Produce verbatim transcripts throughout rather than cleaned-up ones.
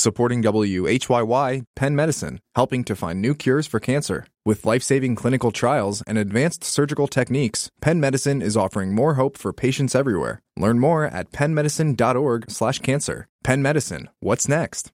Supporting W H Y Y, Penn Medicine, helping to find new cures for cancer. With life-saving clinical trials and advanced surgical techniques, Penn Medicine is offering more hope for patients everywhere. Learn more at penn medicine dot org slash cancer. Penn Medicine, what's next?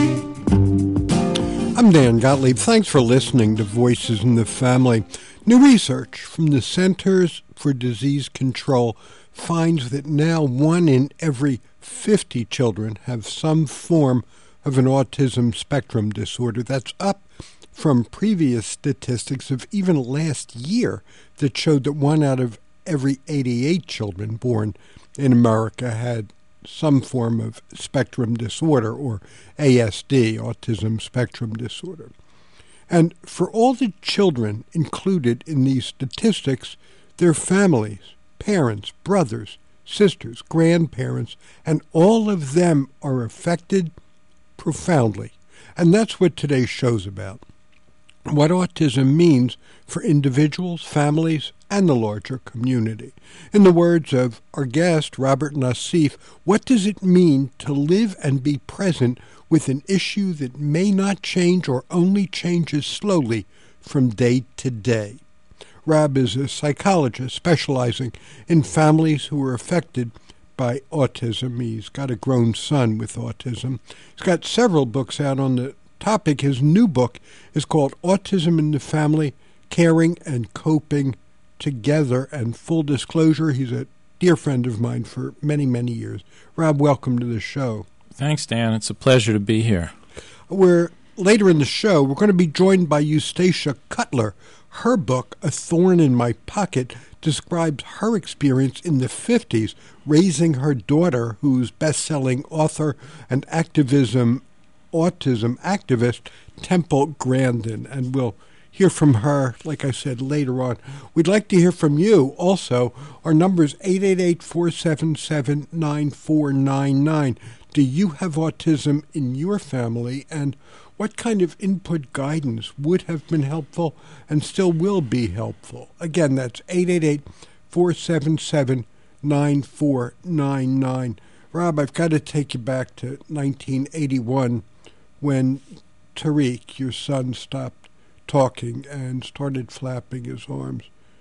I'm Dan Gottlieb. Thanks for listening to Voices in the Family. New research from the Centers for Disease Control finds that now one in every fifty children have some form of an autism spectrum disorder. That's up from previous statistics of even last year that showed that one out of every eighty-eight children born in America had some form of spectrum disorder, or A S D, autism spectrum disorder. And for all the children included in these statistics, their families, parents, brothers, sisters, grandparents, and all of them are affected profoundly. And that's what today's show's about. What autism means for individuals, families, and the larger community. In the words of our guest, Robert Nassif, what does it mean to live and be present with an issue that may not change or only changes slowly from day to day? Rob is a psychologist specializing in families who are affected by autism. He's got a grown son with autism. He's got several books out on the topic. His new book is called Autism in the Family, Caring and Coping Together. And full disclosure, he's a dear friend of mine for many, many years. Rob, welcome to the show. Thanks, Dan. It's a pleasure to be here. We're later in the show, we're going to be joined by Eustacia Cutler. Her book, A Thorn in My Pocket, describes her experience in the fifties raising her daughter, who's best-selling author and activism, autism activist, Temple Grandin. And we'll hear from her, like I said, later on. We'd like to hear from you also. Our number is eight eight eight, four seven seven, nine four nine nine. Do you have autism in your family? And what kind of input guidance would have been helpful and still will be helpful? Again, that's eight eight eight, four seven seven, nine four nine nine. Rob, I've got to take you back to nineteen eighty-one when Tariq, your son, stopped talking and started flapping his arms.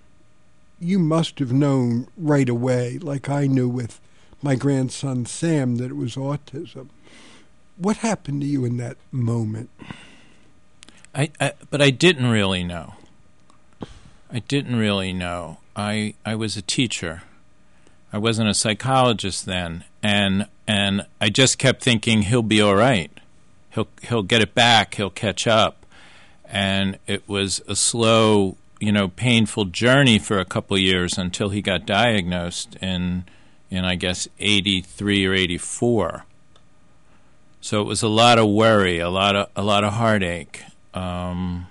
You must have known right away, like I knew with my grandson Sam, that it was autism. What happened to you in that moment? I, I but I didn't really know. I didn't really know. I I was a teacher. I wasn't a psychologist then, and and I just kept thinking he'll be all right. He'll he'll get it back. He'll catch up. And it was a slow, you know, painful journey for a couple of years until he got diagnosed in in I guess eighty-three or eighty-four. So it was a lot of worry, a lot of a lot of heartache, um,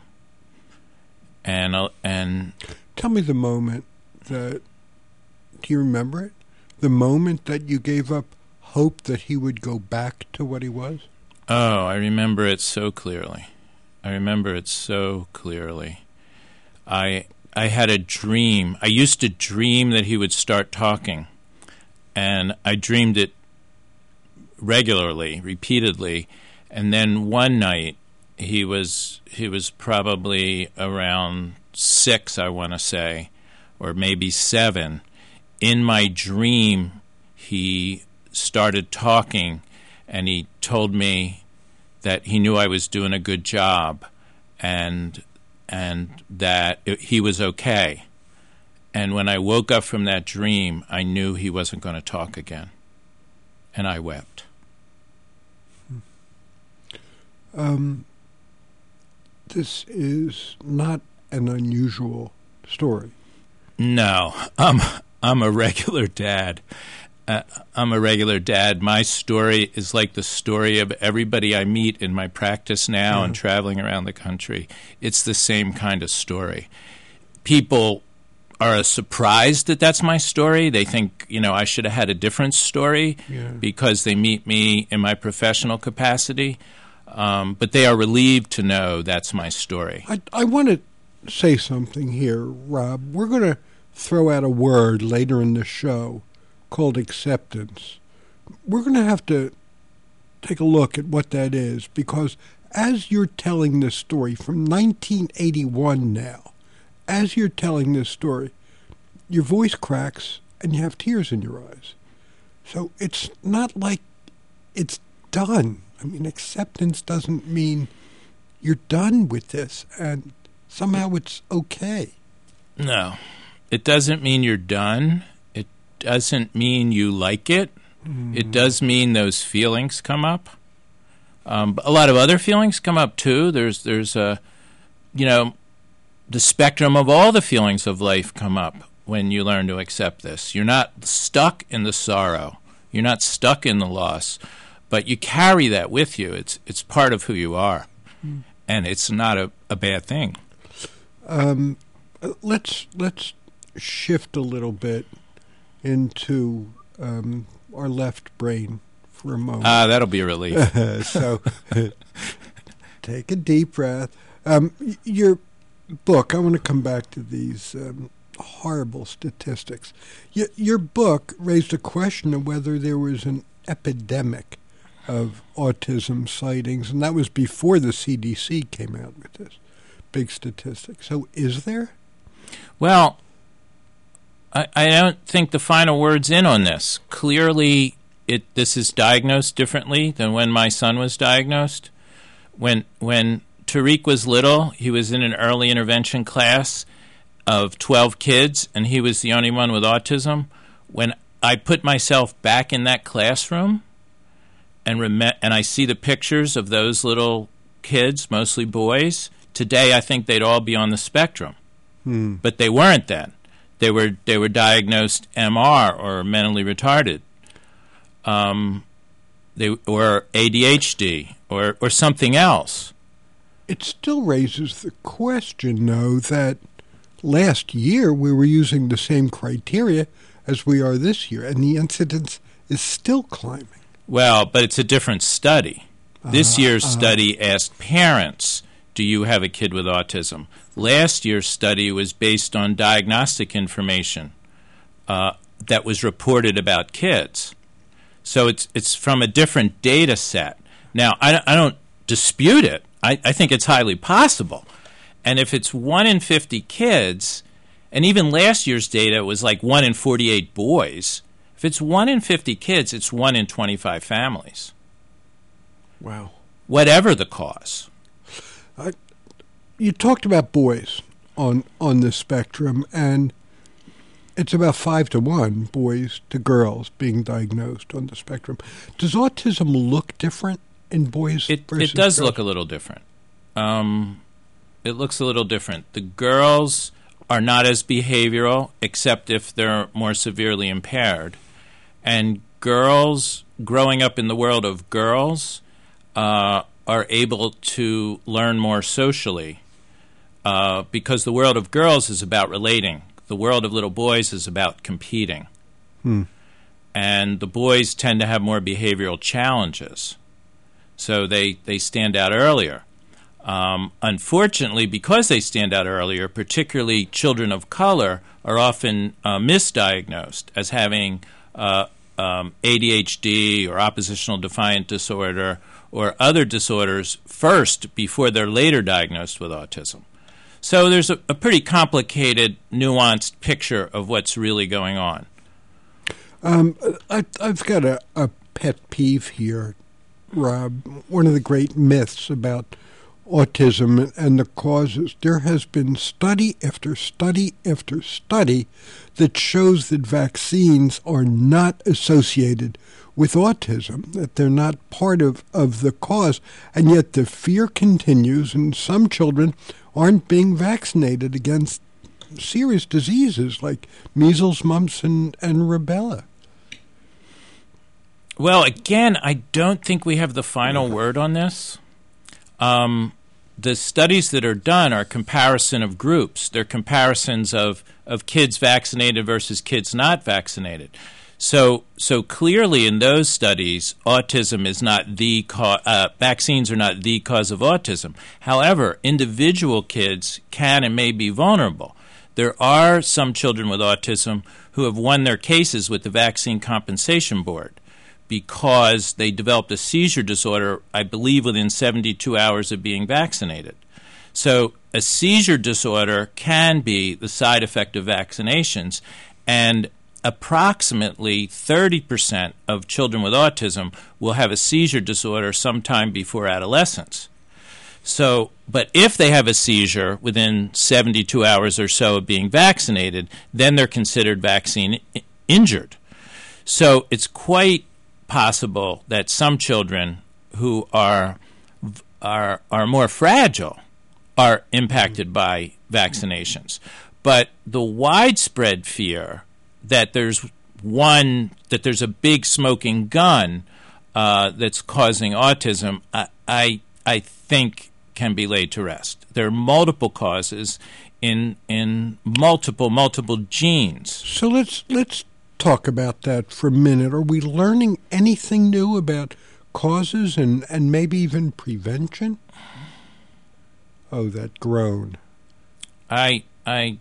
and uh, and. Tell me the moment that. Do you remember it? The moment that you gave up hope that he would go back to what he was. Oh, I remember it so clearly. I remember it so clearly. I I had a dream. I used to dream that he would start talking, and I dreamed it regularly, repeatedly, and then one night he was he was probably around six, I want to say, or maybe seven. In my dream, he started talking, and he told me that he knew I was doing a good job, and and that it, he was okay. And when I woke up from that dream, I knew he wasn't going to talk again, and I wept. Um, this is not an unusual story. No, I'm I'm a regular dad. Uh, I'm a regular dad. My story is like the story of everybody I meet in my practice now yeah. and traveling around the country. It's the same kind of story. People are surprised that that's my story. They think, you know, I should have had a different story yeah. because they meet me in my professional capacity. Um, but they are relieved to know that's my story. I, I want to say something here, Rob. We're going to throw out a word later in the show called acceptance. We're going to have to take a look at what that is, because as you're telling this story from nineteen eighty-one now, as you're telling this story, your voice cracks and you have tears in your eyes. So it's not like it's done. I mean, acceptance doesn't mean you're done with this and somehow it's okay. No, it doesn't mean you're done. It doesn't mean you like it. Mm. It does mean those feelings come up. Um, a lot of other feelings come up too. There's, there's a, you know, the spectrum of all the feelings of life come up when you learn to accept this. You're not stuck in the sorrow. You're not stuck in the loss, but you carry that with you. It's it's part of who you are, mm. and it's not a, a bad thing. Um, let's let's shift a little bit into um, our left brain for a moment. Ah, that'll be a relief. So take a deep breath. Um, your book, I want to come back to these um, horrible statistics. Y- your book raised a question of whether there was an epidemic of autism sightings, and that was before the C D C came out with this big statistic. So is there? Well, I, I don't think the final word's in on this. Clearly, it this is diagnosed differently than when my son was diagnosed. When when Tariq was little, he was in an early intervention class of twelve kids, and he was the only one with autism. When I put myself back in that classroom and rem- and I see the pictures of those little kids, mostly boys, today I think they'd all be on the spectrum. Hmm. But they weren't then. They were they were diagnosed M R or mentally retarded. Um, they or A D H D or, or something else. It still raises the question, though, that last year we were using the same criteria as we are this year, and the incidence is still climbing. Well, but it's a different study. Uh, this year's uh, study asked parents, do you have a kid with autism? Last year's study was based on diagnostic information uh, that was reported about kids. So it's it's from a different data set. Now, I, I don't dispute it. I, I think it's highly possible. And if it's one in fifty kids, and even last year's data was like one in forty-eight boys, if it's one in fifty kids, it's one in twenty-five families. Wow. Whatever the cause. Uh, you talked about boys on on the spectrum, and it's about five to one, boys to girls being diagnosed on the spectrum. Does autism look different in boys it, versus It does girls? look a little different. Um, it looks a little different. The girls are not as behavioral, except if they're more severely impaired. And girls, growing up in the world of girls, uh, are able to learn more socially uh, because the world of girls is about relating. The world of little boys is about competing. Hmm. And the boys tend to have more behavioral challenges. So they, they stand out earlier. Um, unfortunately, because they stand out earlier, particularly children of color are often uh, misdiagnosed as having uh, um, A D H D or oppositional defiant disorder or other disorders first before they're later diagnosed with autism. So there's a, a pretty complicated, nuanced picture of what's really going on. Um, I, I've got a, a pet peeve here, Rob. One of the great myths about autism and the causes. There has been study after study after study that shows that vaccines are not associated with autism, that they're not part of, of the cause, and yet the fear continues, and some children aren't being vaccinated against serious diseases like measles, mumps, and, and rubella. Well, again, I don't think we have the final word on this. Um, the studies that are done are comparison of groups. They're comparisons of, of kids vaccinated versus kids not vaccinated. So, so clearly in those studies, autism is not the cause. Uh, vaccines are not the cause of autism. However, individual kids can and may be vulnerable. There are some children with autism who have won their cases with the Vaccine Compensation Board because they developed a seizure disorder, I believe, within seventy-two hours of being vaccinated. So a seizure disorder can be the side effect of vaccinations, and approximately thirty percent of children with autism will have a seizure disorder sometime before adolescence. So, but if they have a seizure within seventy-two hours or so of being vaccinated, then they're considered vaccine I- injured. So it's quite possible that some children who are are are more fragile are impacted by vaccinations. But the widespread fear that there's one that there's a big smoking gun uh, that's causing autism, I, I I think can be laid to rest. There are multiple causes in in multiple multiple genes. So let's let's talk about that for a minute. Are we learning anything new about causes and, and maybe even prevention? Oh, that groan. I I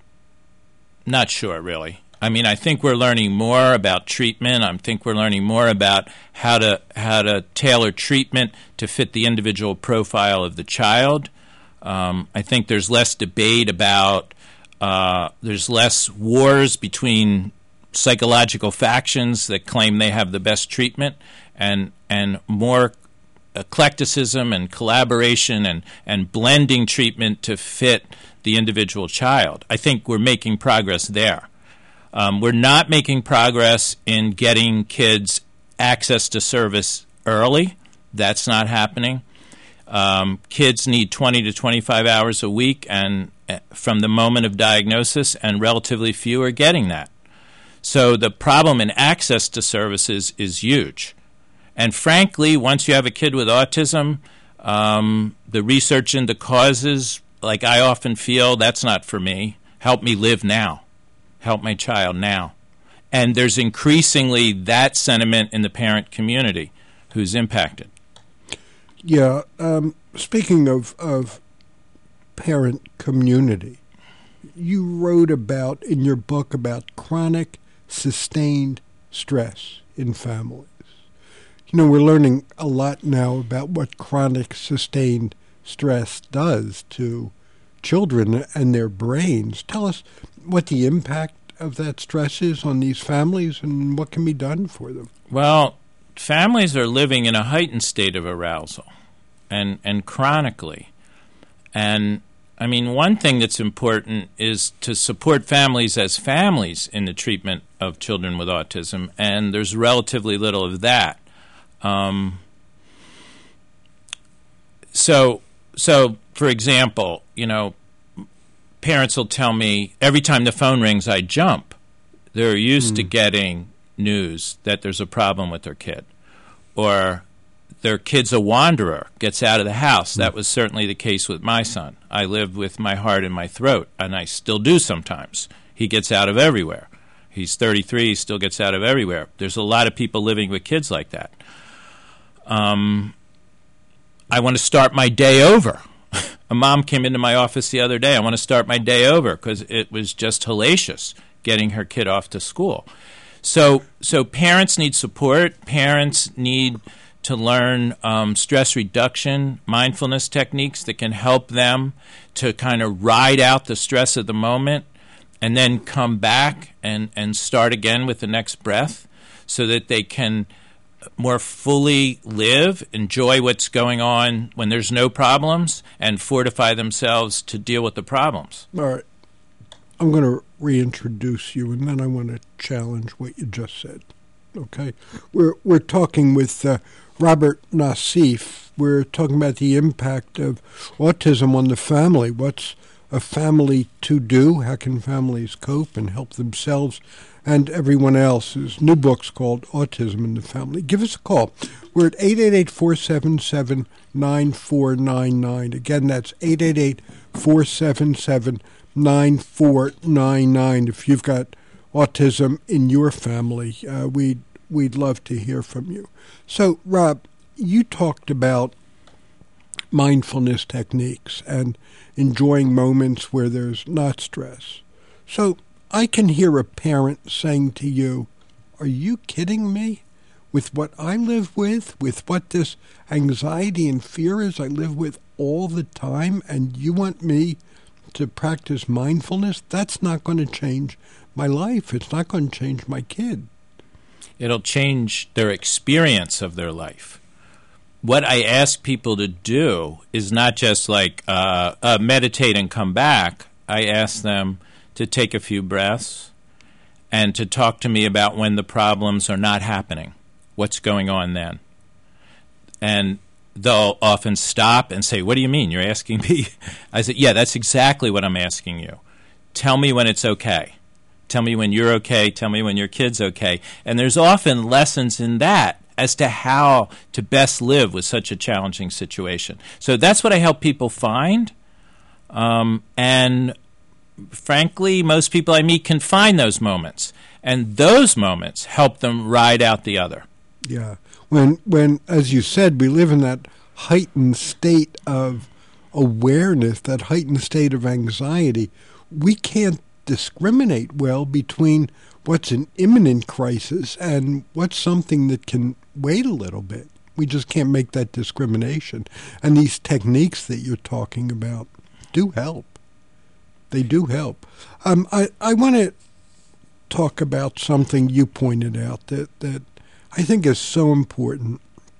not sure really. I mean, I think we're learning more about treatment. I think we're learning more about how to how to tailor treatment to fit the individual profile of the child. Um, I think there's less debate about uh, there's less wars between psychological factions that claim they have the best treatment, and and more eclecticism and collaboration and, and blending treatment to fit the individual child. I think we're making progress there. Um, we're not making progress in getting kids access to service early. That's not happening. Um, kids need twenty to twenty-five hours a week and uh, from the moment of diagnosis, and relatively few are getting that. So the problem in access to services is huge. And frankly, once you have a kid with autism, um, the research into causes, like I often feel, that's not for me. Help me live now. Help my child now. And there's increasingly that sentiment in the parent community who's impacted. Yeah, um, speaking of, of parent community, you wrote about, in your book, about chronic sustained stress in families. You know, we're learning a lot now about what chronic sustained stress does to children and their brains. Tell us what the impact of that stress is on these families and what can be done for them. Well, families are living in a heightened state of arousal and, and chronically. And, I mean, one thing that's important is to support families as families in the treatment of children with autism, and there's relatively little of that. Um, so, so, for example, you know, parents will tell me every time the phone rings, I jump. They're used mm. to getting news that there's a problem with their kid, or their kid's a wanderer, gets out of the house. Mm. That was certainly the case with my son. I lived with my heart in my throat, and I still do sometimes. He gets out of everywhere. He's thirty-three, he still gets out of everywhere. There's a lot of people living with kids like that. Um, I want to start my day over. A mom came into my office the other day. I want to start my day over because it was just hellacious getting her kid off to school. So, so parents need support. Parents need to learn um, stress reduction, mindfulness techniques that can help them to kind of ride out the stress of the moment and then come back and, and start again with the next breath so that they can more fully live, enjoy what's going on when there's no problems, and fortify themselves to deal with the problems. All right. I'm going to reintroduce you, and then I want to challenge what you just said. Okay? We're we're talking with uh, Robert Nassif. We're talking about the impact of autism on the family. What's a family to do? How can families cope and help themselves and everyone else? His new book's called Autism in the Family. Give us a call. We're at eight eight eight, four seven seven, nine four nine nine. Again, that's eight eight eight, four seven seven, nine four nine nine. If you've got autism in your family, uh, we'd, we'd love to hear from you. So, Rob, you talked about mindfulness techniques and enjoying moments where there's not stress. So I can hear a parent saying to you, are you kidding me? with what I live with, with what this anxiety and fear is I live with all the time, and you want me to practice mindfulness? That's not going to change my life. It's not going to change my kid. It'll change their experience of their life. What I ask people to do is not just like uh, uh, meditate and come back. I ask them to take a few breaths and to talk to me about when the problems are not happening. What's going on then? And they'll often stop and say, "What do you mean? You're asking me?" I said, "Yeah, that's exactly what I'm asking you. Tell me when it's okay. Tell me when you're okay. Tell me when your kid's okay." And there's often lessons in that as to how to best live with such a challenging situation. So that's what I help people find. Um, and frankly, most people I meet can find those moments. And those moments help them ride out the other. Yeah. When, when, as you said, we live in that heightened state of awareness, that heightened state of anxiety, we can't discriminate well between what's an imminent crisis and what's something that can wait a little bit. We just can't make that discrimination. And these techniques that you're talking about do help. They do help. Um, I, I want to talk about something you pointed out that, that I think is so important.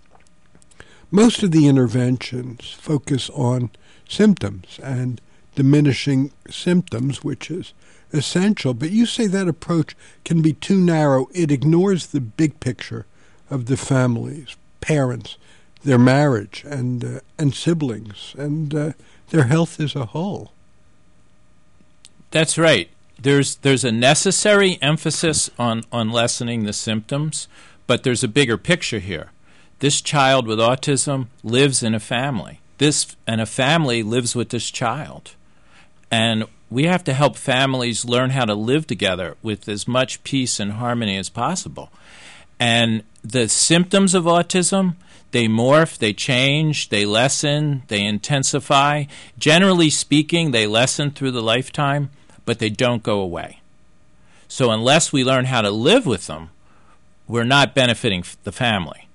Most of the interventions focus on symptoms and diminishing symptoms, which is essential. But you say that approach can be too narrow. It ignores the big picture of the families, parents, their marriage, and uh, and siblings, and uh, their health as a whole. That's right. There's there's a necessary emphasis on, on lessening the symptoms, but there's a bigger picture here. This child with autism lives in a family. This and a family lives with this child. And we have to help families learn how to live together with as much peace and harmony as possible. And the symptoms of autism, they morph, they change, they lessen, they intensify. Generally speaking, they lessen through the lifetime, but they don't go away. So unless we learn how to live with them, we're not benefiting the family.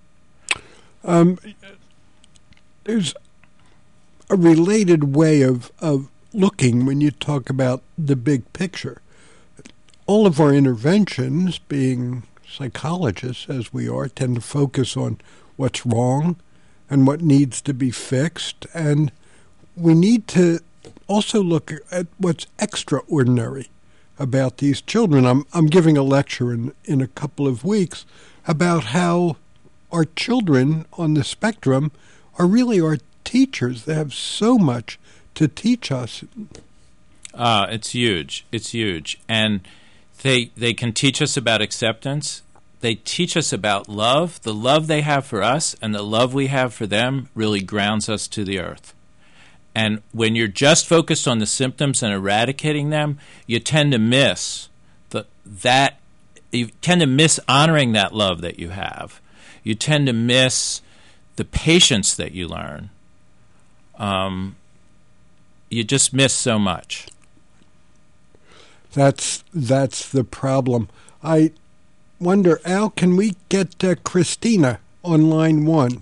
Um, there's a related way of, of looking when you talk about the big picture. All of our interventions, being psychologists as we are, tend to focus on what's wrong and what needs to be fixed. And we need to also look at what's extraordinary about these children. I'm I'm giving a lecture in, in a couple of weeks about how our children on the spectrum are really our teachers. They have so much to teach us. Uh, it's huge. It's huge. And they they can teach us about acceptance. They teach us about love. The love they have for us and the love we have for them really grounds us to the earth. And when you're just focused on the symptoms and eradicating them, you tend to miss the that you tend to miss honoring that love that you have. You tend to miss the patience that you learn. Um, you just miss so much. That's that's the problem. I wonder, Al, can we get uh, Christina on line one?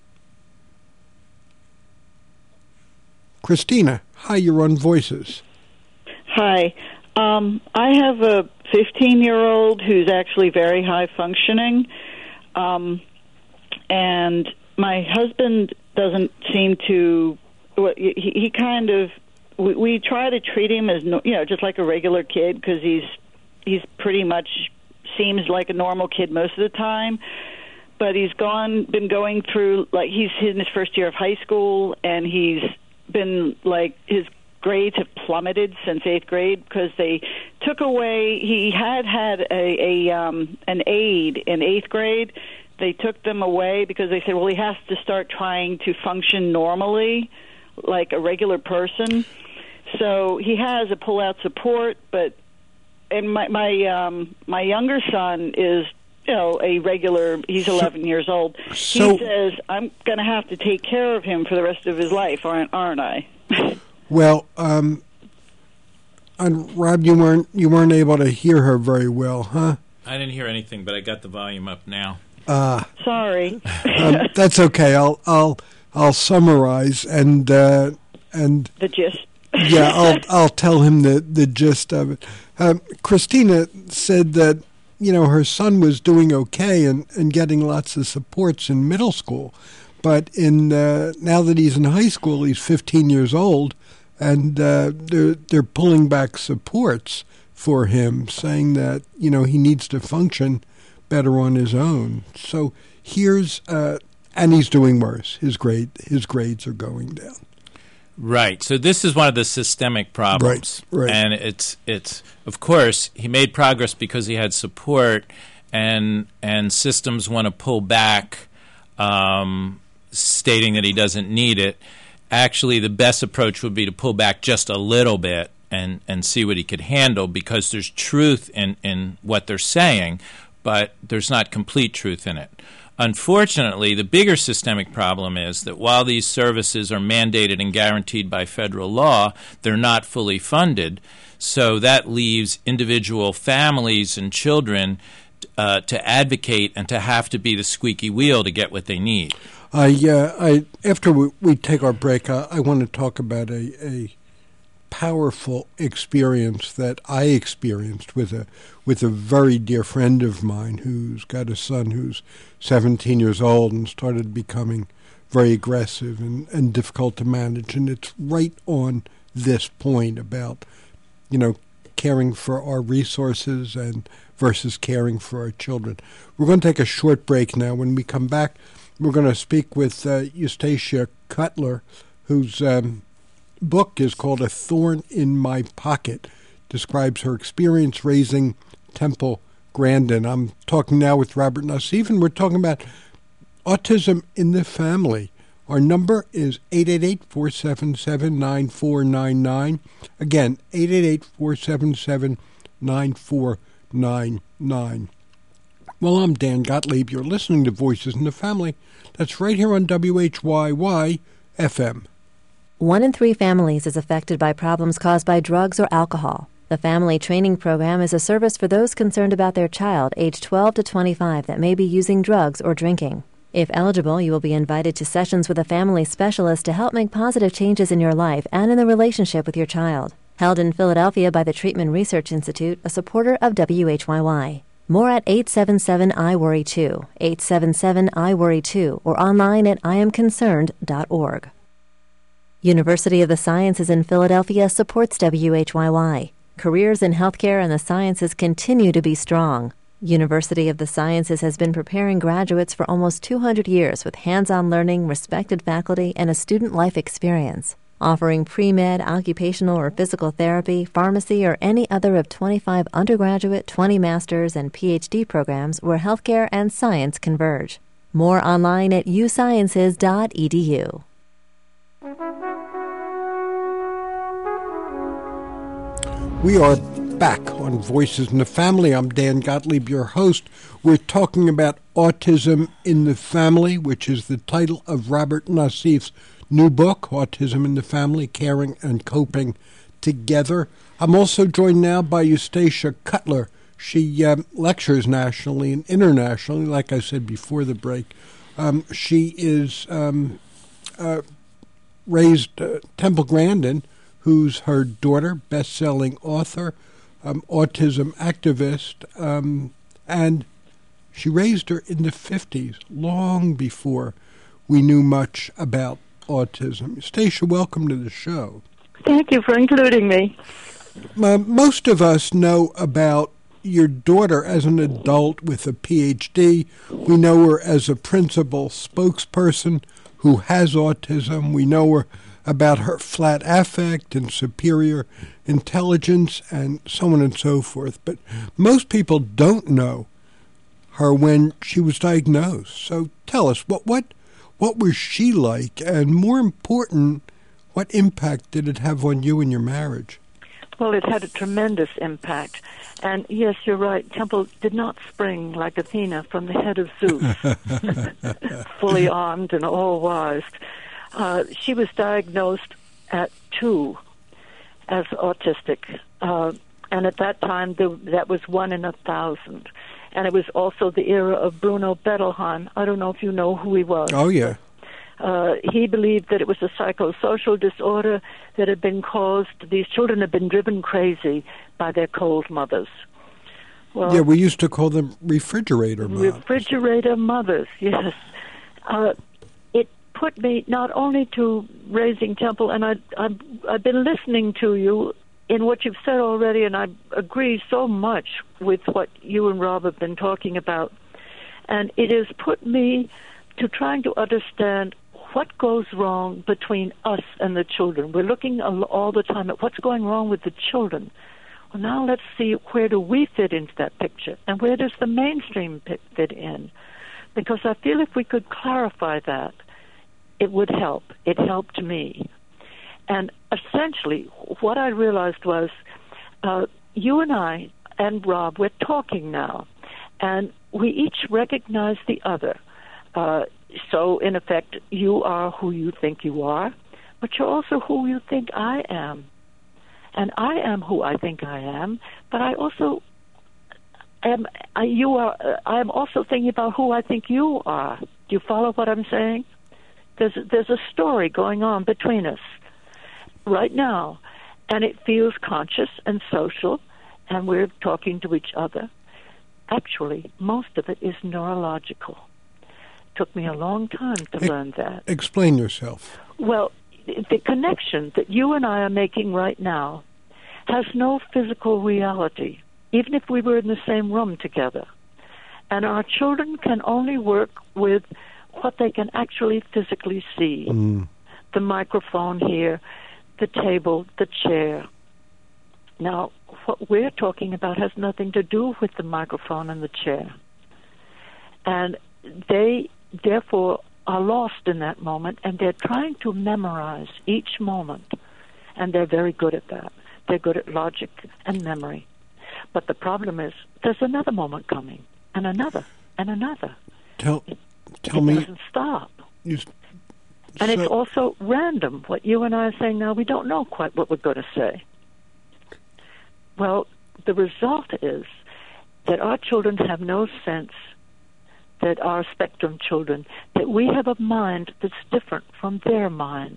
Christina, hi, you're on Voices. Hi. Um, I have a fifteen-year-old who's actually very high functioning, um, and my husband doesn't seem to. He, he kind of. We, we try to treat him as you know, just like a regular kid, because he's he's pretty much seems like a normal kid most of the time. But he's gone, been going through like he's in his first year of high school, and he's been like his grades have plummeted since eighth grade because they took away. He had had a, a um, an aide in eighth grade. They took them away because they said, well, he has to start trying to function normally, like a regular person. So he has a pull-out support, but and my my um, my younger son is. You know, a regular, he's eleven so, years old. So, he says, I'm going to have to take care of him for the rest of his life, aren't, aren't I? Well, um, and Rob, you weren't you weren't able to hear her very well, huh? I didn't hear anything, but I got the volume up now. Uh, Sorry. um, that's okay. I'll I'll I'll summarize and uh, and The gist. yeah, I'll I'll tell him the the gist of it. Um, Christina said that you know her son was doing okay and, and getting lots of supports in middle school, but in uh, now that he's in high school, he's fifteen years old, and uh, they're they're pulling back supports for him, saying that you know he needs to function better on his own. So here's uh, and he's doing worse. His grade his grades are going down. Right. So this is one of the systemic problems. Right, right. And it's it's of course he made progress because he had support, and and systems want to pull back, um, stating that he doesn't need it. Actually, the best approach would be to pull back just a little bit and, and see what he could handle, because there's truth in, in what they're saying, but there's not complete truth in it. Unfortunately, the bigger systemic problem is that while these services are mandated and guaranteed by federal law, they're not fully funded. So that leaves individual families and children uh, to advocate and to have to be the squeaky wheel to get what they need. I, uh, I after we, we take our break, I, I want to talk about a, a powerful experience that I experienced with a with a very dear friend of mine who's got a son who's seventeen years old and started becoming very aggressive and, and difficult to manage. And it's right on this point about, you know, caring for our resources and versus caring for our children. We're going to take a short break now. When we come back, we're going to speak with uh, Eustacia Cutler, whose um, book is called A Thorn in My Pocket, describes her experience raising Temple Grandin. I'm talking now with Robert Nassif, and we're talking about autism in the family. Our number is eight eight eight, four seven seven, nine four nine nine. Again, eight eight eight, four seven seven, nine four nine nine. Well, I'm Dan Gottlieb. You're listening to Voices in the Family. That's right here on W H Y Y F M. One in three families is affected by problems caused by drugs or alcohol. The Family Training Program is a service for those concerned about their child aged twelve to twenty-five that may be using drugs or drinking. If eligible, you will be invited to sessions with a family specialist to help make positive changes in your life and in the relationship with your child. Held in Philadelphia by the Treatment Research Institute, a supporter of W H Y Y. More at eight seven seven, I worry two, eight seven seven, I worry two, or online at I am concerned dot org. University of the Sciences in Philadelphia supports W H Y Y. Careers in healthcare and the sciences continue to be strong. University of the Sciences has been preparing graduates for almost two hundred years with hands-on learning, respected faculty, and a student life experience. Offering pre-med, occupational or physical therapy, pharmacy, or any other of twenty-five undergraduate, twenty master's, and P H D programs where healthcare and science converge. More online at u sciences dot e d u. We are back on Voices in the Family. I'm Dan Gottlieb, your host. We're talking about autism in the family, which is the title of Robert Nassif's new book, Autism in the Family, Caring and Coping Together. I'm also joined now by Eustacia Cutler. She um, lectures nationally and internationally, like I said before the break. Um, she is um, uh, raised uh, Temple Grandin, who's her daughter, best-selling author, um, autism activist, um, and she raised her in the fifties, long before we knew much about autism. Eustacia, welcome to the show. Thank you for including me. Uh, most of us know about your daughter as an adult with a P H D. We know her as a principal spokesperson who has autism. We know her about her flat affect and superior intelligence and so on and so forth. But most people don't know her when she was diagnosed. So tell us, what what what was she like? And more important, what impact did it have on you and your marriage? Well, it had a tremendous impact. And yes, you're right, Temple did not spring like Athena from the head of Zeus, fully armed and all-wise. Uh, she was diagnosed at two as autistic, uh, and at that time the, that was one in a thousand. And it was also the era of Bruno Bettelheim. I don't know if you know who he was. Oh, yeah. Uh, he believed that it was a psychosocial disorder that had been caused, these children had been driven crazy by their cold mothers. Well, yeah, we used to call them refrigerator mothers. Refrigerator mothers, yes. Uh, it put me not only to raising Temple, and I, I've, I've been listening to you in what you've said already, and I agree so much with what you and Rob have been talking about. And it has put me to trying to understand what goes wrong between us and the children. We're looking all the time at what's going wrong with the children. Well, now let's see, where do we fit into that picture, and where does the mainstream fit in? Because I feel if we could clarify that, it would help. It helped me. And essentially, what I realized was, uh, you and I and Rob, we're talking now, and we each recognize the other. Uh, so, in effect, you are who you think you are, but you're also who you think I am. And I am who I think I am, but I also am. I, you are. Uh, I am also thinking about who I think you are. Do you follow what I'm saying? There's there's a story going on between us right now, and it feels conscious and social, and we're talking to each other. Actually, most of it is neurological. It took me a long time to E- learn that. Explain yourself. Well, the connection that you and I are making right now has no physical reality, even if we were in the same room together. And our children can only work with what they can actually physically see. Mm. The microphone here, the table, the chair. Now, what we're talking about has nothing to do with the microphone and the chair. And they, therefore, are lost in that moment, and they're trying to memorize each moment, and they're very good at that. They're good at logic and memory. But the problem is, there's another moment coming, and another, and another. Tell, it, tell it me. doesn't stop. You, And so, it's also random. What you and I are saying now, we don't know quite what we're going to say. Well, the result is that our children have no sense that our spectrum children, that we have a mind that's different from their mind.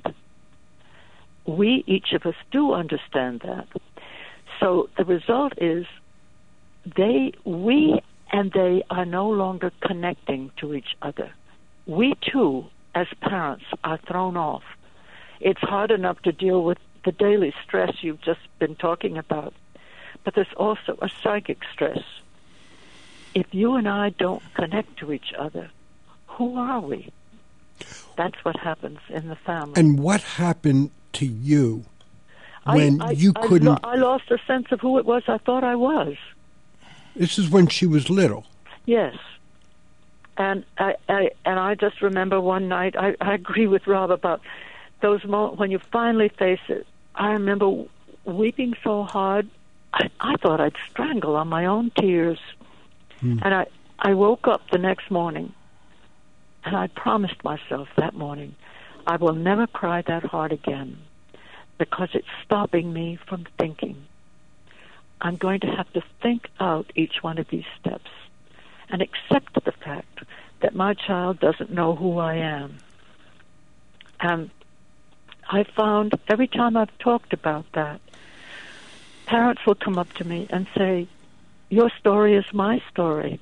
We, each of us, do understand that. So the result is they, we and they are no longer connecting to each other. We, too, as parents, are thrown off. It's hard enough to deal with the daily stress you've just been talking about, but there's also a psychic stress. If you and I don't connect to each other, who are we? That's what happens in the family. And what happened to you when I, I, you I couldn't... Lo- I lost a sense of who it was I thought I was. This is when she was little. Yes. And I, I and I just remember one night, I, I agree with Rob about those moments when you finally face it. I remember weeping so hard, I, I thought I'd strangle on my own tears. Hmm. And I, I woke up the next morning, and I promised myself that morning, I will never cry that hard again, because it's stopping me from thinking. I'm going to have to think out each one of these steps and accept the fact that my child doesn't know who I am. And I found every time I've talked about that, parents will come up to me and say, your story is my story.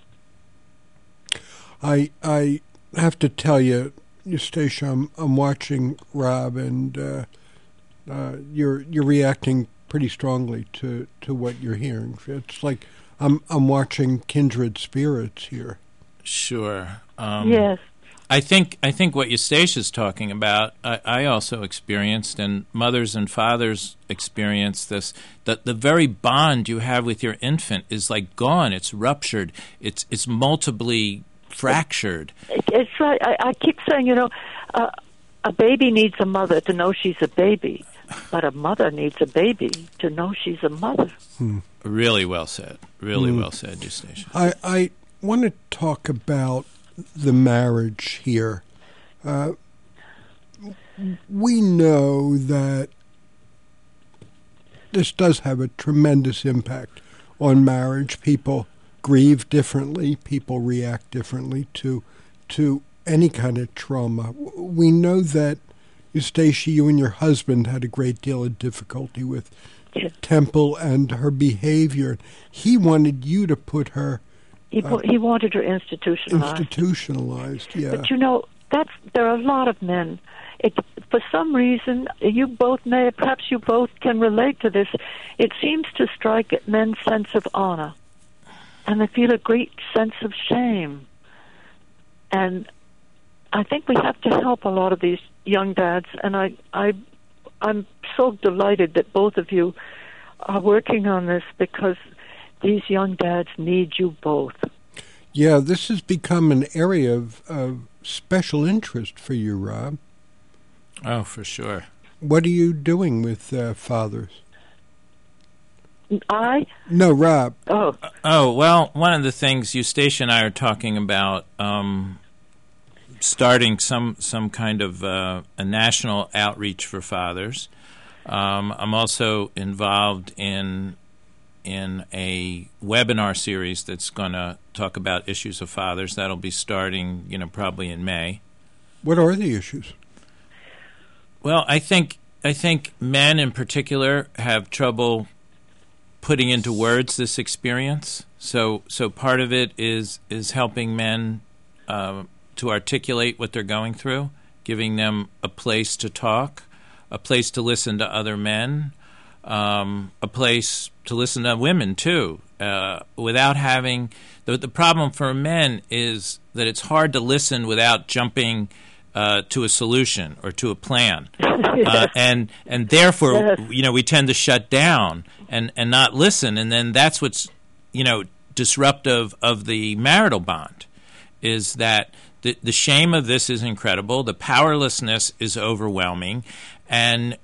I I have to tell you, Eustacia, I'm, I'm watching Rob, and uh, uh, you're you're reacting pretty strongly to, to what you're hearing. It's like I'm I'm watching kindred spirits here. Sure. Um, yes. I think I think what Eustacia's talking about, I, I also experienced, and mothers and fathers experience this. That the very bond you have with your infant is like gone. It's ruptured. It's it's multiply fractured. It's right. I, I keep saying, you know, uh, a baby needs a mother to know she's a baby, but a mother needs a baby to know she's a mother. Hmm. Really well said. Really Hmm. well said, Eustacia. I I want to talk about the marriage here. Uh, we know that this does have a tremendous impact on marriage. People grieve differently. People react differently to to any kind of trauma. We know that, Eustacia, you and your husband had a great deal of difficulty with Yes. Temple and her behavior. He wanted you to put her He, uh, he wanted her institutionalized. institutionalized. Yeah. But you know, that's there are a lot of men. It, for some reason, you both may, perhaps you both can relate to this. It seems to strike at men's sense of honor, and they feel a great sense of shame. And I think we have to help a lot of these young dads. And I, I, I'm so delighted that both of you are working on this, because these young dads need you both. Yeah, this has become an area of, of special interest for you, Rob. Oh, for sure. What are you doing with uh, fathers? I? No, Rob. Oh. Oh, well, one of the things Eustacia and I are talking about, um, starting some, some kind of uh, a national outreach for fathers. Um, I'm also involved in in a webinar series that's going to talk about issues of fathers. That'll be starting, you know, probably in May. What are the issues? Well, I think I think men in particular have trouble putting into words this experience. So so part of it is is helping men uh, to articulate what they're going through, giving them a place to talk, a place to listen to other men, um, a place to listen to women too, uh, without having the the problem for men is that it's hard to listen without jumping uh, to a solution or to a plan, uh, and and therefore Yes. you know we tend to shut down and and not listen, and then that's what's you know disruptive of the marital bond, is that the the shame of this is incredible, the powerlessness is overwhelming, and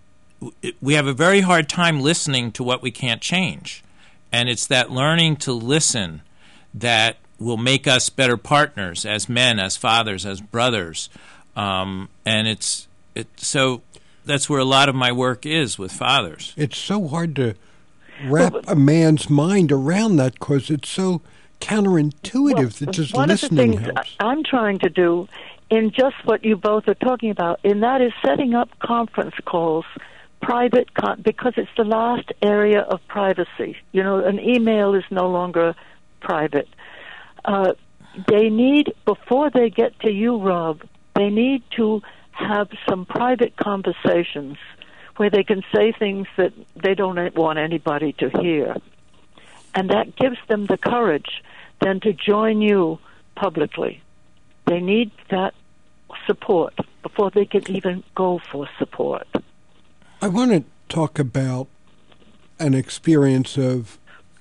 we have a very hard time listening to what we can't change. And it's that learning to listen that will make us better partners as men, as fathers, as brothers. Um, and it's it, so that's where a lot of my work is with fathers. It's so hard to wrap a man's mind around that because it's so counterintuitive Well, that just one listening of the things helps. I'm trying to do in just what you both are talking about, and that is setting up conference calls, private, con- because it's the last area of privacy. You know, an email is no longer private. Uh, they need, before they get to you, Rob, they need to have some private conversations where they can say things that they don't want anybody to hear. And that gives them the courage then to join you publicly. They need that support before they can even go for support. I want to talk about an experience of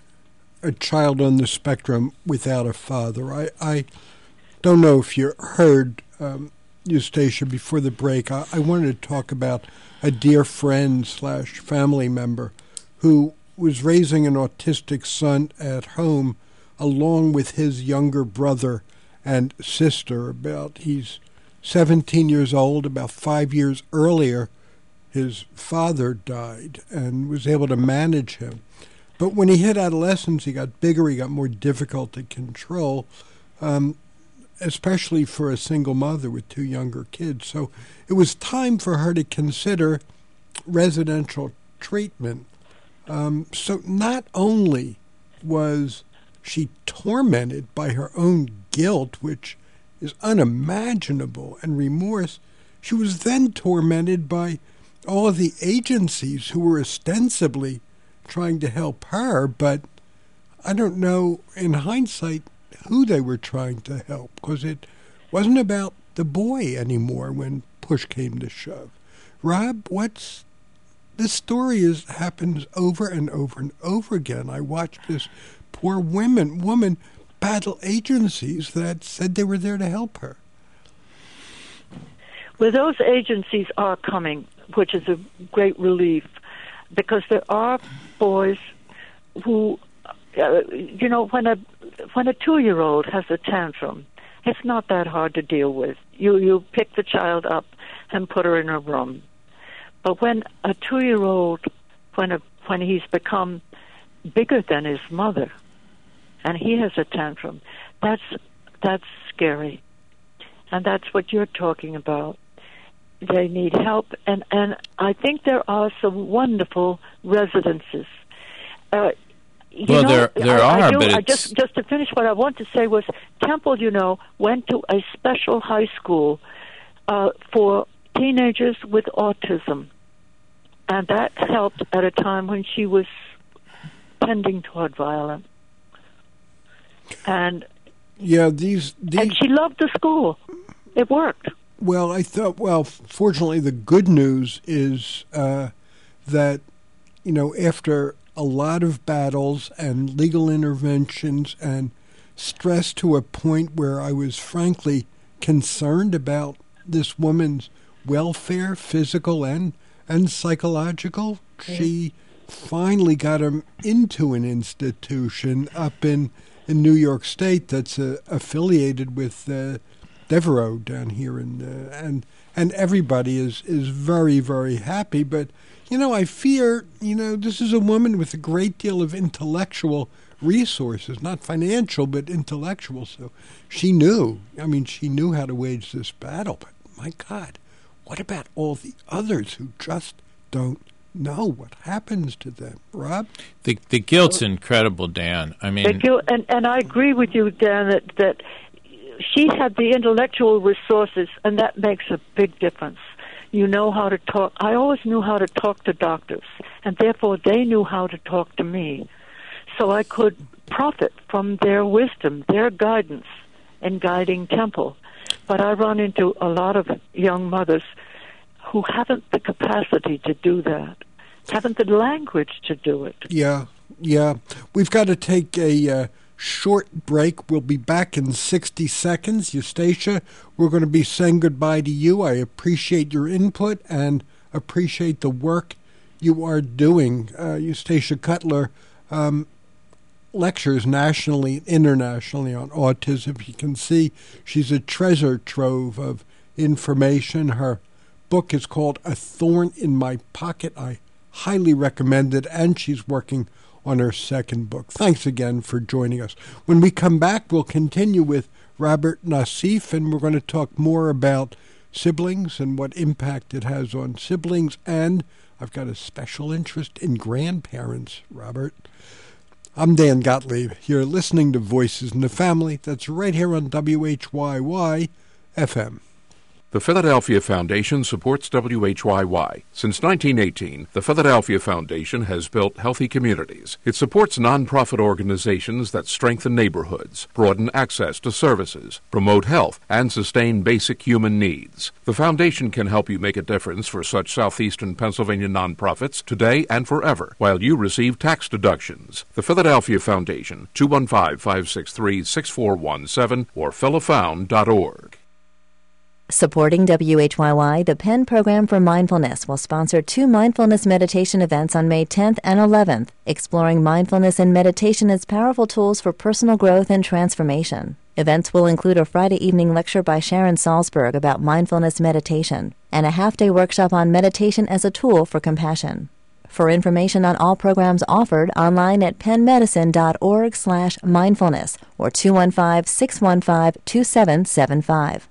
a child on the spectrum without a father. I, I don't know if you heard, um, Eustacia, before the break. I, I wanted to talk about a dear friend slash family member who was raising an autistic son at home along with his younger brother and sister. About he's seventeen years old. About five years earlier, his father died and was able to manage him. But when he hit adolescence, he got bigger, he got more difficult to control, um, especially for a single mother with two younger kids. So it was time for her to consider residential treatment. Um, so not only was she tormented by her own guilt, which is unimaginable, and remorse, she was then tormented by all of the agencies who were ostensibly trying to help her, but I don't know, in hindsight, who they were trying to help, because it wasn't about the boy anymore when push came to shove. Rob, what's this story is happens over and over and over again. I watched this poor woman woman battle agencies that said they were there to help her. Well, those agencies are coming, which is a great relief, because there are boys who, uh, you know, when a when a two-year-old has a tantrum, it's not that hard to deal with. You you pick the child up and put her in a room. But when a two-year-old, when a when he's become bigger than his mother, and he has a tantrum, that's that's scary. And that's what you're talking about. They need help, and, and I think there are some wonderful residences. Uh, you well, know, there there I, are, I do, but I it's... just just to finish, what I want to say was Temple, you know, went to a special high school uh, for teenagers with autism, and that helped at a time when she was tending toward violence. And yeah, these, these and she loved the school. It worked. Well, I thought, well, fortunately, the good news is uh, that, you know, after a lot of battles and legal interventions and stress to a point where I was frankly concerned about this woman's welfare, physical and, and psychological, okay. She finally got him into an institution up in, in New York State that's uh, affiliated with uh, Devereaux down here, in, uh, and and everybody is, is very, very happy. But, you know, I fear, you know, this is a woman with a great deal of intellectual resources, not financial, but intellectual. So she knew, I mean, she knew how to wage this battle. But, my God, what about all the others who just don't know what happens to them, Rob? The the guilt's incredible, Dan. I mean, the guilt, and, and I agree with you, Dan, that, that she had the intellectual resources, and that makes a big difference. You know how to talk. I always knew how to talk to doctors, and therefore they knew how to talk to me. So I could profit from their wisdom, their guidance in guiding Temple. But I run into a lot of young mothers who haven't the capacity to do that, haven't the language to do it. Yeah, yeah. We've got to take a uh, short break. We'll be back in sixty seconds. Eustacia, we're going to be saying goodbye to you. I appreciate your input and appreciate the work you are doing. Uh, Eustacia Cutler um, lectures nationally and internationally on autism. You can see she's a treasure trove of information. Her book is called A Thorn in My Pocket. I highly recommend it, and she's working on her second book. Thanks again for joining us. When we come back, we'll continue with Robert Nassif, and we're going to talk more about siblings and what impact it has on siblings, and I've got a special interest in grandparents, Robert. I'm Dan Gottlieb. You're listening to Voices in the Family. That's right here on W H Y Y F M. The Philadelphia Foundation supports W H Y Y. Since nineteen eighteen, the Philadelphia Foundation has built healthy communities. It supports nonprofit organizations that strengthen neighborhoods, broaden access to services, promote health, and sustain basic human needs. The Foundation can help you make a difference for such southeastern Pennsylvania nonprofits today and forever, while you receive tax deductions. The Philadelphia Foundation, two one five, five six three, six four one seven or philafound dot org. Supporting W H Y Y, the Penn Program for Mindfulness will sponsor two mindfulness meditation events on May tenth and eleventh, exploring mindfulness and meditation as powerful tools for personal growth and transformation. Events will include a Friday evening lecture by Sharon Salzberg about mindfulness meditation and a half-day workshop on meditation as a tool for compassion. For information on all programs offered, online at pennmedicine.org slash mindfulness or two one five, six one five, two seven seven five.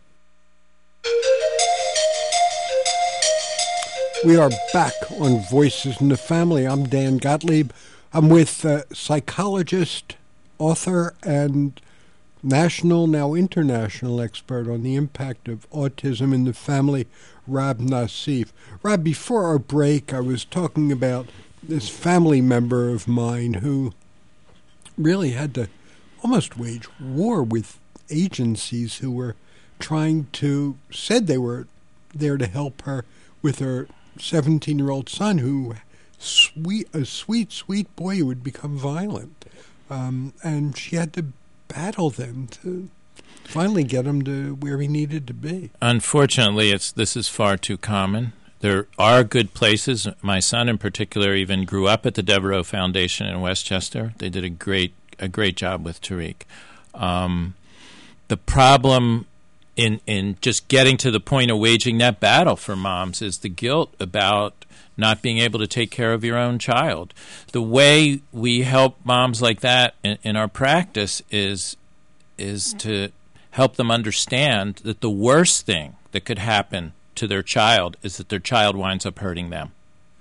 We are back on Voices in the Family. I'm Dan Gottlieb. I'm with uh, psychologist, author, and national, now international expert on the impact of autism in the family, Rob Nassif. Rob, before our break, I was talking about this family member of mine who really had to almost wage war with agencies who were trying to, said they were there to help her with her seventeen-year-old son, who, sweet, a sweet, sweet boy who would become violent. Um, and she had to battle them to finally get him to where he needed to be. Unfortunately, it's this is far too common. There are good places. My son in particular even grew up at the Devereaux Foundation in Westchester. They did a great a great job with Tariq. Um, the problem in in just getting to the point of waging that battle for moms is the guilt about not being able to take care of your own child. The way we help moms like that in, in our practice is is to help them understand that the worst thing that could happen to their child is that their child winds up hurting them.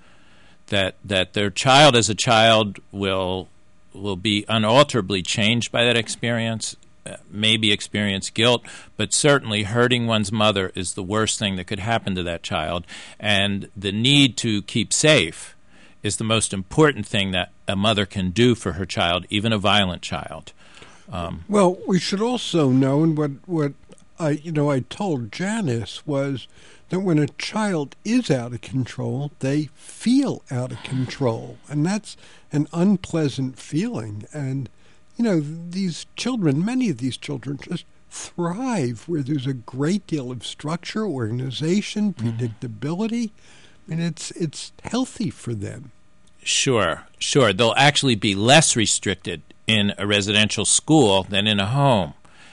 That that their child as a child will will be unalterably changed by that experience, uh, maybe experience guilt, but certainly hurting one's mother is the worst thing that could happen to that child. And the need to keep safe is the most important thing that a mother can do for her child, even a violent child. Um, well, we should also know, and what what I you know I told Janice was that when a child is out of control, they feel out of control, and that's an unpleasant feeling. And you know, these children, many of these children, just thrive where there's a great deal of structure, organization, predictability. I mean, it's it's healthy for them. Sure, sure. They'll actually be less restricted in a residential school than in a home.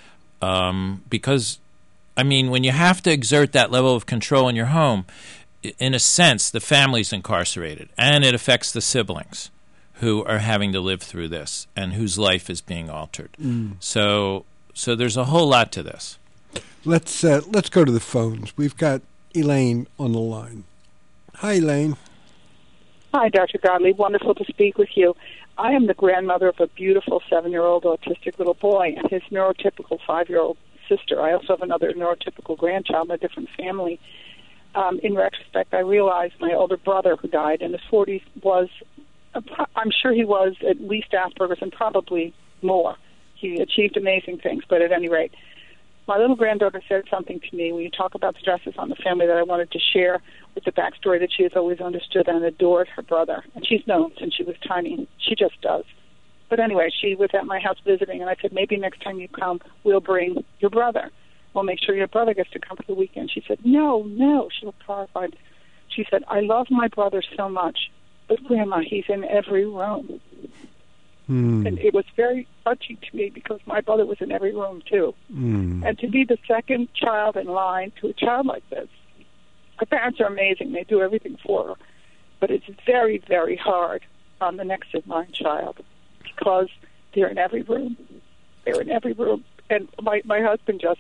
Um, because, I mean, when you have to exert that level of control in your home, in a sense, the family's incarcerated, and it affects the siblings who are having to live through this and whose life is being altered. Mm. So so there's a whole lot to this. Let's, uh, let's go to the phones. We've got Elaine on the line. Hi, Elaine. Hi, Doctor Godley. Wonderful to speak with you. I am the grandmother of a beautiful seven-year-old autistic little boy and his neurotypical five-year-old sister. I also have another neurotypical grandchild in a different family. Um, in retrospect, I realized my older brother, who died in his forties, was, I'm sure he was at least Asperger's and probably more. He achieved amazing things, but at any rate, my little granddaughter said something to me when you talk about stresses on the family that I wanted to share with the backstory that she has always understood and adored her brother. And she's known since she was tiny. She just does. But anyway, she was at my house visiting, and I said, maybe next time you come, we'll bring your brother. We'll make sure your brother gets to come for the weekend. She said, no, no. She looked horrified. She said, I love my brother so much, but Grandma, he's in every room. Mm. And it was very touching to me because my brother was in every room, too. Mm. And to be the second child in line to a child like this, her parents are amazing. They do everything for her. But it's very, very hard on the next in line child because they're in every room. They're in every room. And my, my husband just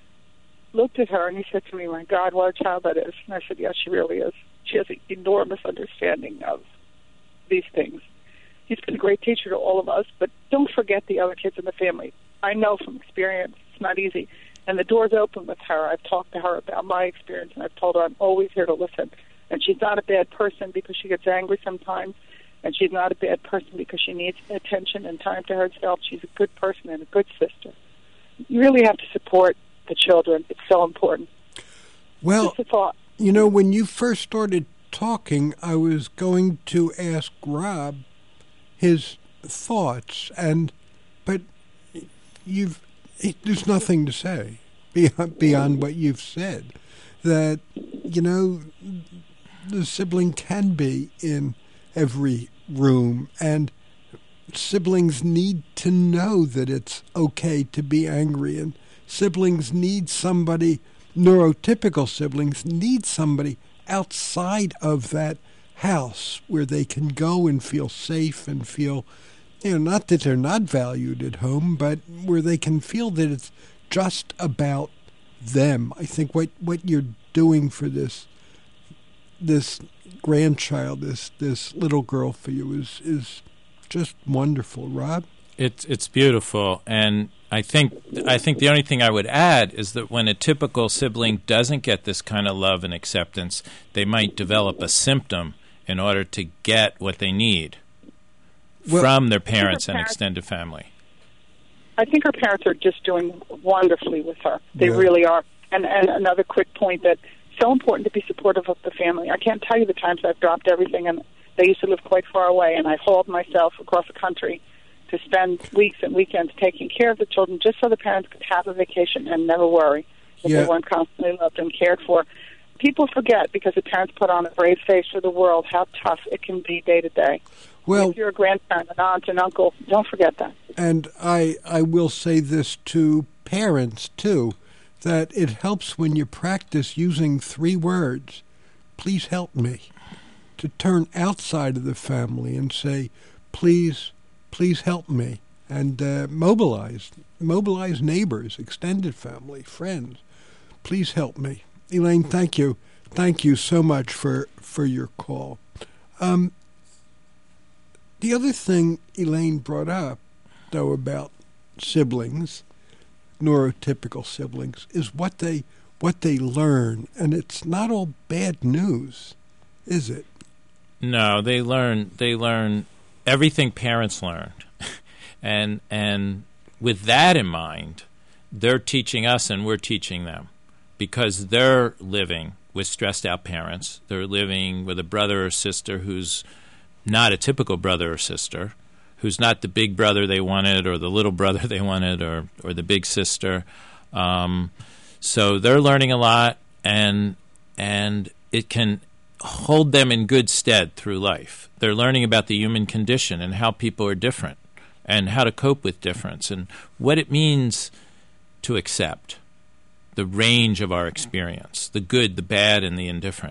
looked at her and he said to me, my God, what a child that is. And I said, yes, she really is. She has an enormous understanding of these things. He's been a great teacher to all of us, but don't forget the other kids in the family. I know from experience it's not easy. And the door's open with her. I've talked to her about my experience, and I've told her I'm always here to listen. And she's not a bad person because she gets angry sometimes, and she's not a bad person because she needs attention and time to herself. She's a good person and a good sister. You really have to support the children. It's so important. Well, just a thought. You know, when you first started talking, I was going to ask Rob his thoughts, and but you've there's nothing to say beyond, beyond what you've said. That, you know, the sibling can be in every room, and siblings need to know that it's okay to be angry, and siblings need somebody, neurotypical siblings need somebody outside of that house where they can go and feel safe and feel, you know, not that they're not valued at home, but where they can feel that it's just about them. I think what, what you're doing for this this grandchild, this this little girl for you is is just wonderful, Rob. It's it's beautiful, and I think I think the only thing I would add is that when a typical sibling doesn't get this kind of love and acceptance, they might develop a symptom in order to get what they need well, from their parents, parents and extended family. I think her parents are just doing wonderfully with her. They yeah. really are. And, and another quick point, that it's so important to be supportive of the family. I can't tell you the times I've dropped everything, and they used to live quite far away, and I hauled myself across the country to spend weeks and weekends taking care of the children just so the parents could have a vacation and never worry that yeah. they weren't constantly loved and cared for. People forget, because the parents put on a brave face for the world, how tough it can be day to day. Well, if you're a grandparent, an aunt, an uncle, don't forget that. And I, I will say this to parents, too, that it helps when you practice using three words, please help me, to turn outside of the family and say, please, please help me, and uh, mobilize, mobilize neighbors, extended family, friends. Please help me. Elaine, thank you. Thank you so much for, for your call. Um, the other thing Elaine brought up, though, about siblings, neurotypical siblings, is what they what they learn, and it's not all bad news, is it? No, they learn they learn everything parents learned, and and with that in mind, they're teaching us and we're teaching them, because they're living with stressed out parents. They're living with a brother or sister who's not a typical brother or sister, who's not the big brother they wanted or the little brother they wanted or, or the big sister. Um, so they're learning a lot, and and it can hold them in good stead through life. They're learning about the human condition and how people are different and how to cope with difference and what it means to accept the range of our experience, the good, the bad, and the indifferent.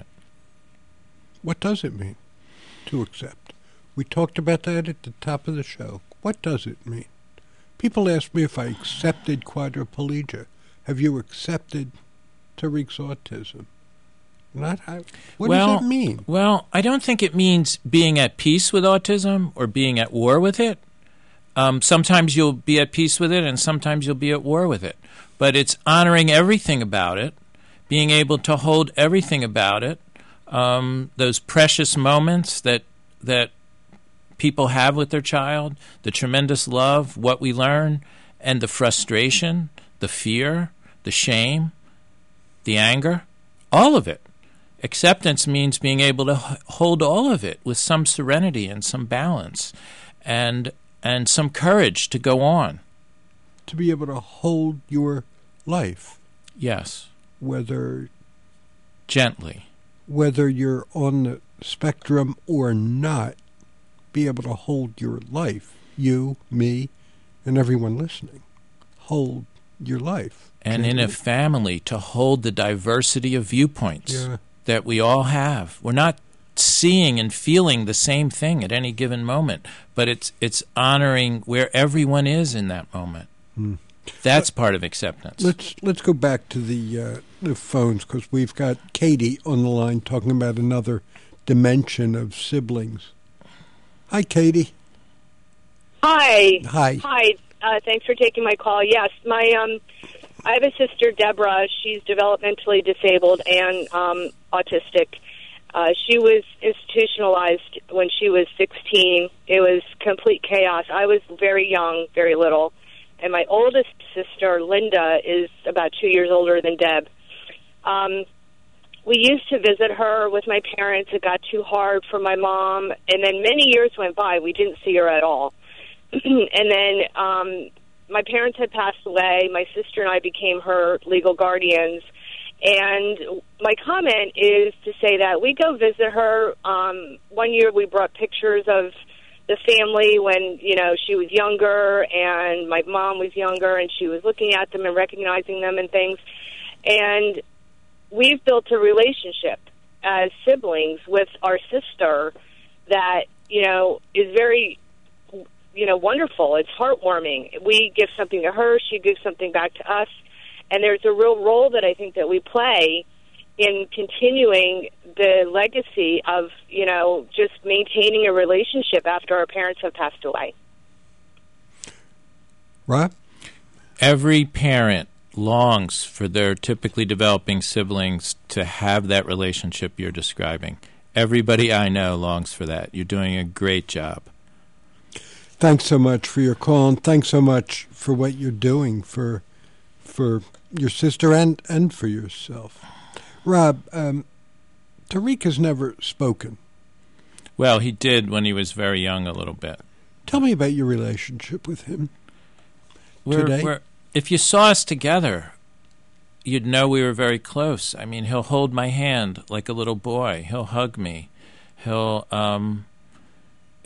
What does it mean to accept? We talked about that at the top of the show. What does it mean? People ask me if I accepted quadriplegia. Have you accepted Tariq's autism? Not how. What well, does it mean? Well, I don't think it means being at peace with autism or being at war with it. Um, sometimes you'll be at peace with it, and sometimes you'll be at war with it. But it's honoring everything about it, being able to hold everything about it, um, those precious moments that that people have with their child, the tremendous love, what we learn, and the frustration, the fear, the shame, the anger, all of it. Acceptance means being able to h- hold all of it with some serenity and some balance and and some courage to go on. To be able to hold your life. Yes. Whether gently. Whether you're on the spectrum or not, be able to hold your life. You, me, and everyone listening. Hold your life. And gently. In a family, to hold the diversity of viewpoints yeah. that we all have. We're not seeing and feeling the same thing at any given moment, but it's it's honoring where everyone is in that moment. Hmm. That's part of acceptance. Let's let's go back to the uh, the phones, because we've got Katie on the line talking about another dimension of siblings. Hi, Katie. Hi. Hi. Hi. Uh, thanks for taking my call. Yes, my um, I have a sister, Deborah. She's developmentally disabled and um, autistic. Uh, she was institutionalized when she was sixteen. It was complete chaos. I was very young, very little. And my oldest sister, Linda, is about two years older than Deb. Um, we used to visit her with my parents. It got too hard for my mom. And then many years went by. We didn't see her at all. And then um, my parents had passed away. My sister and I became her legal guardians. And my comment is to say that we go visit her. Um, one year we brought pictures of the family when, you know, she was younger and my mom was younger, and she was looking at them and recognizing them and things. And we've built a relationship as siblings with our sister that, you know, is very, you know, wonderful. It's heartwarming. We give something to her, she gives something back to us. And there's a real role that I think that we play in continuing the legacy of, you know, just maintaining a relationship after our parents have passed away. Rob? Every parent longs for their typically developing siblings to have that relationship you're describing. Everybody I know longs for that. You're doing a great job. Thanks so much for your call, and thanks so much for what you're doing for for your sister and, and for yourself. Rob, um, Tariq has never spoken. Well, he did when he was very young a little bit. Tell me about your relationship with him we're, today. We're, if you saw us together, you'd know we were very close. I mean, he'll hold my hand like a little boy. He'll hug me. He'll um,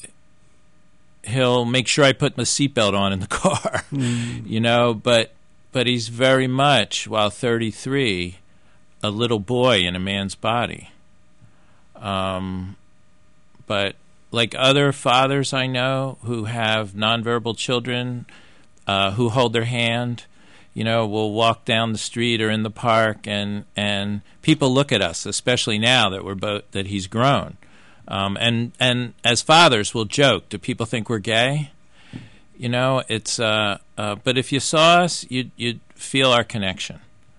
he'll make sure I put my seatbelt on in the car, mm. you know, but but he's very much, while thirty-three, a little boy in a man's body. Um, but like other fathers I know who have nonverbal children uh, who hold their hand, you know, we'll walk down the street or in the park, and and people look at us, especially now that we're both that he's grown, um, and and as fathers, we'll joke. Do people think we're gay? You know, it's. Uh, uh, but if you saw us, you'd you'd feel our connection.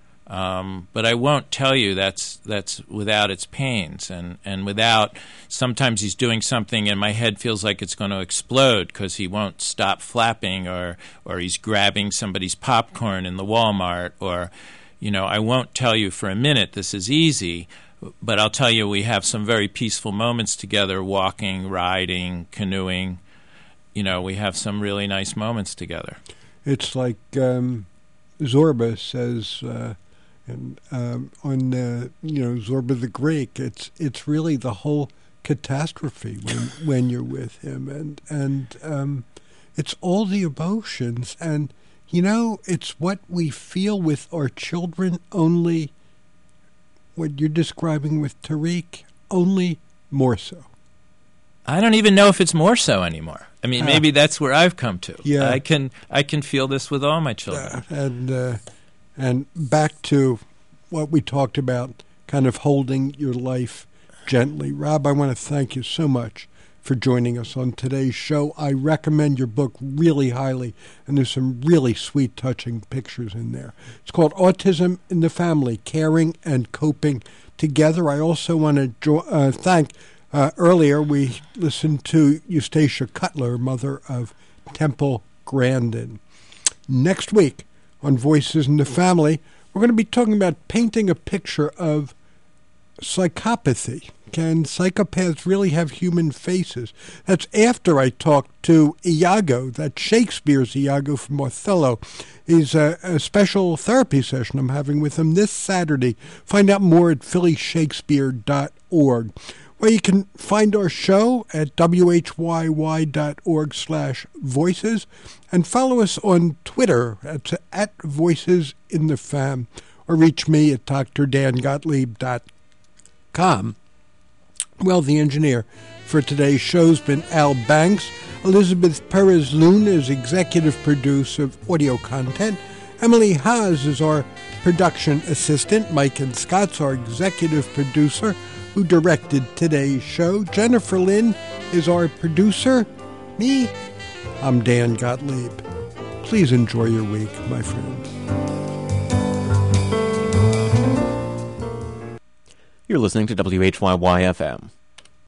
Um, but I won't tell you that's that's without its pains and, and without sometimes he's doing something and my head feels like it's going to explode because he won't stop flapping or or he's grabbing somebody's popcorn in the Walmart or, you know, I won't tell you for a minute this is easy, but I'll tell you we have some very peaceful moments together, walking, riding, canoeing. You know, we have some really nice moments together. It's like um, Zorba says... Uh And um, on uh, you know Zorba the Greek, it's it's really the whole catastrophe when when you're with him, and and um, it's all the emotions, and you know it's what we feel with our children. Only what you're describing with Tariq, only more so. I don't even know if it's more so anymore. I mean, uh, maybe that's where I've come to. Yeah, I can I can feel this with all my children, uh, and. Uh, And back to what we talked about, kind of holding your life gently. Rob, I want to thank you so much for joining us on today's show. I recommend your book really highly, and there's some really sweet, touching pictures in there. It's called Autism in the Family, Caring and Coping Together. I also want to jo- uh, thank, uh, earlier we listened to Eustacia Cutler, mother of Temple Grandin. Next week, on Voices in the Family, we're going to be talking about painting a picture of psychopathy. Can psychopaths really have human faces? That's after I talked to Iago, that Shakespeare's Iago from Othello. Is a, a special therapy session I'm having with him this Saturday. Find out more at philly shakespeare dot org. Well, you can find our show at w h y y dot org slash voices and follow us on Twitter at, at Voices in the Fam, or reach me at d r dan gottlieb dot com. Well, the engineer for today's show's been Al Banks. Elizabeth Perez-Loon is executive producer of audio content. Emily Haas is our production assistant. Mike and Scott's our executive producer, who directed today's show. Jennifer Lynn is our producer. Me, I'm Dan Gottlieb. Please enjoy your week, my friends. You're listening to W H Y Y F M.